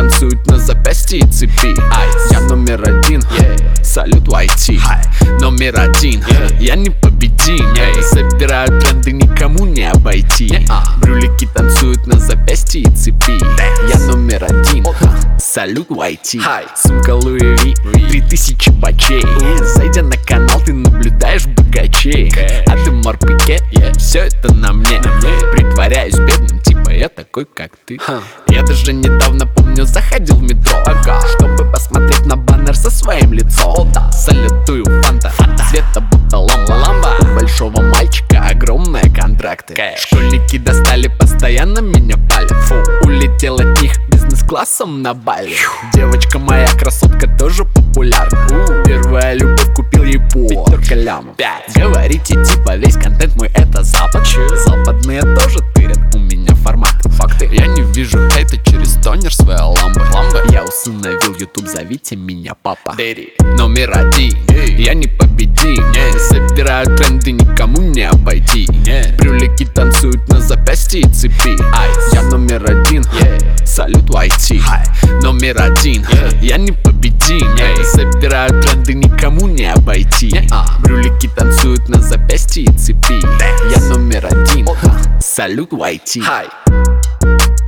танцуют на запястье и цепи. Я номер один, салют YT. Номер один, я непобедим. Собираю тренды, никому не обойти. Брюлики танцуют на запястье и цепи. Я номер один, салют YT. Сумка Louis V, 3000 бачей. Зайдя на канал, ты наблюдаешь богачей. А ты морпике, все это на мне. Притворяюсь бедным, типа я такой, как ты. Я даже недавно, помню, заходил в метро, чтобы посмотреть на баннер со своим лицом. Салютую фанта, цвета будто ламба. У большого мальчика огромные контракты. Школьники достали, постоянно меня палят. Улетел от них бизнес-классом на Бали. Девочка моя, красотка, тоже популярна. Первая любовь, купил ей по 5 лямов. Говорите, типа весь контент мой это запад. Западные тоже тырят, у меня формат. Факты. Я не вижу хейта через тонер своей ламбы. Я усыновил YouTube, зовите меня папа. Номер один, я непобедим. Собираю тренды, никому не обойти. Брюлики танцуют на запястье и цепи. Я номер один, салют YT. Номер один, я непобедим. Собираю тренды, никому не обойти. Брюлики танцуют на запястье и цепи. Я номер один, салют YT.